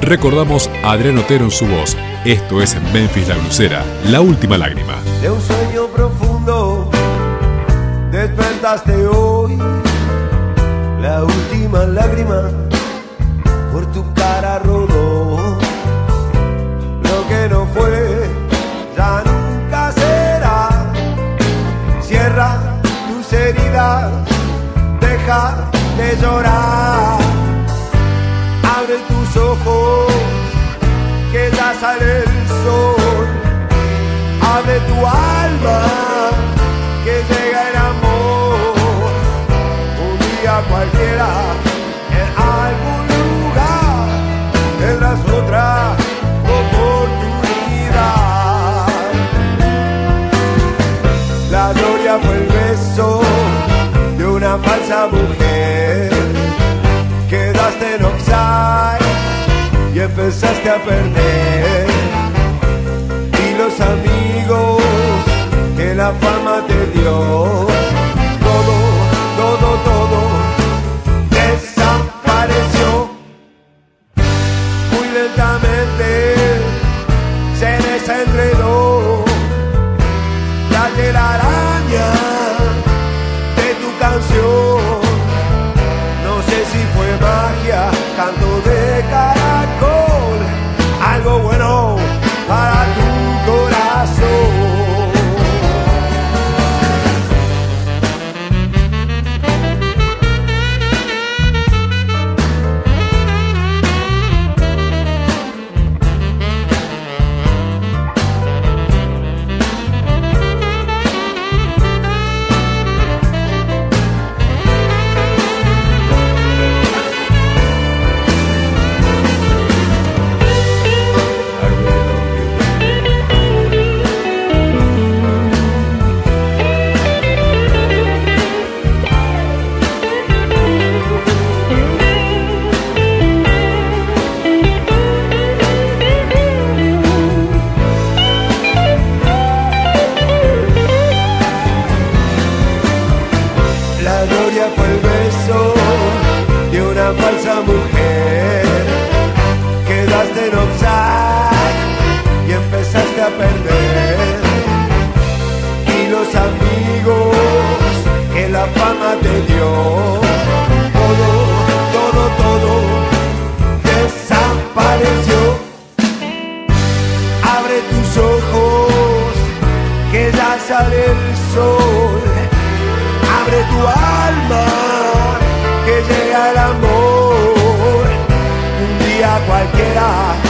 Recordamos a Adrián Otero en su voz. Esto es Memphis La Blusera, La Última Lágrima. De un sueño profundo despertaste hoy, la última lágrima por tu cara rodó. Lo que no fue ya nunca será. Cierra tus heridas, deja de llorar. Abre tus ojos, que ya sale el sol. Abre tu alma, que llega el amor. Un día cualquiera, en algún lugar, tendrás otra oportunidad. La gloria fue el beso de una falsa mujer. Quedaste en offside y empezaste a perder. Y los amigos que la fama te dio, todo desapareció. Muy lentamente se desenredó la telaraña de tu canción. No sé si fue magia, canto de caracol, algo bueno para tu corazón. Fue el beso de una falsa mujer. Quedaste en offside y empezaste a perder. Y los amigos que la fama te dio, todo desapareció. Abre tus ojos, que ya sale el sol. Abre tu alma, que llega el amor. Un día cualquiera